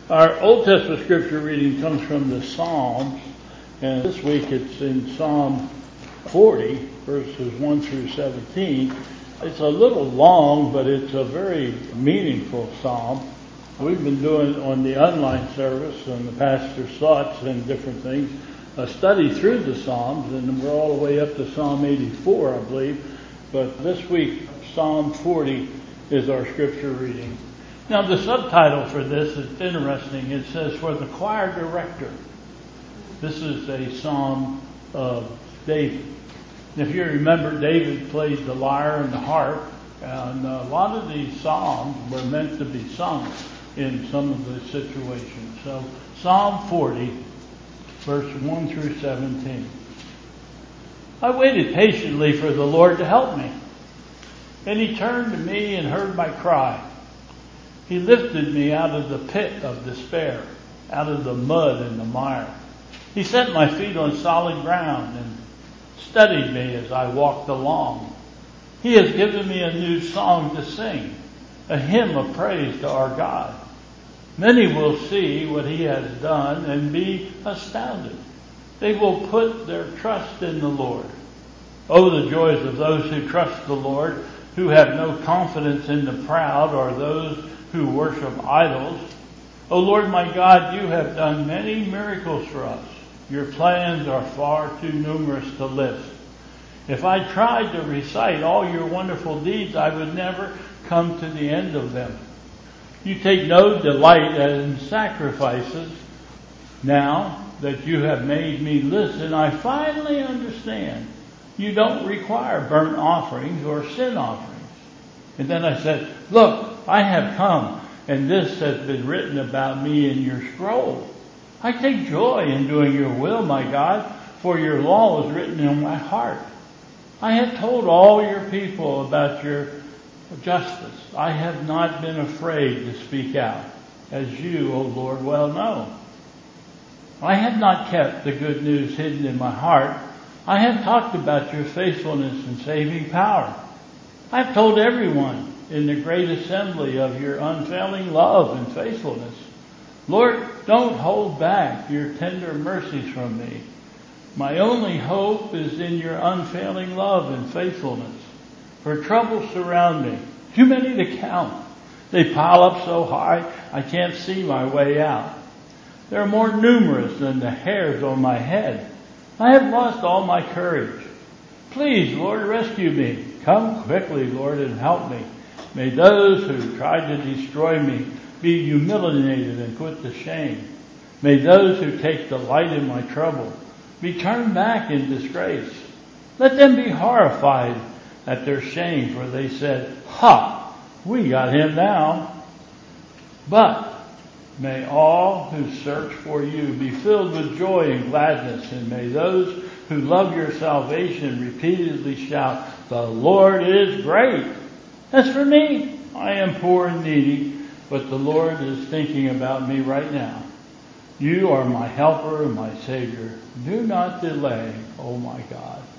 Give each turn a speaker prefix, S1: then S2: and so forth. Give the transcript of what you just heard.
S1: Our Old Testament scripture reading comes from the Psalms, and this week it's in Psalm 40, verses 1 through 17. It's a little long, but it's a very meaningful psalm. We've been doing on the online service and the pastor's thoughts and different things, a study through the Psalms, and we're all the way up to Psalm 84, I believe. But this week, Psalm 40 is our scripture reading. Now, the subtitle for this is interesting. It says, for the choir director. This is a psalm of David. If you remember, David played the lyre and the harp, and a lot of these psalms were meant to be sung in some of the situations. So, Psalm 40, verse 1 through 17. I waited patiently for the Lord to help me, and He turned to me and heard my cry. He lifted me out of the pit of despair, out of the mud and the mire. He set my feet on solid ground and steadied me as I walked along. He has given me a new song to sing, a hymn of praise to our God. Many will see what He has done and be astounded. They will put their trust in the Lord. Oh, the joys of those who trust the Lord, who have no confidence in the proud or those who worship idols. O Lord my God, you have done many miracles for us. Your plans are far too numerous to list. If I tried to recite all your wonderful deeds, I would never come to the end of them. You take no delight in sacrifices. Now that you have made me listen, I finally understand. You don't require burnt offerings or sin offerings. And then I said, look, I have come, and this has been written about me in your scroll. I take joy in doing your will, my God, for your law is written in my heart. I have told all your people about your justice. I have not been afraid to speak out, as you, O Lord, well know. I have not kept the good news hidden in my heart. I have talked about your faithfulness and saving power. I have told everyone in the great assembly of your unfailing love and faithfulness. Lord, don't hold back your tender mercies from me. My only hope is in your unfailing love and faithfulness. For troubles surround me, too many to count. They pile up so high, I can't see my way out. They're more numerous than the hairs on my head. I have lost all my courage. Please, Lord, rescue me. Come quickly, Lord, and help me. May those who try to destroy me be humiliated and put to shame. May those who take delight in my trouble be turned back in disgrace. Let them be horrified at their shame, for they said, ha, we got him now. But may all who search for you be filled with joy and gladness, and may those who love your salvation repeatedly shout, the Lord is great. As for me, I am poor and needy, but the Lord is thinking about me right now. You are my helper and my Savior. Do not delay, oh my God.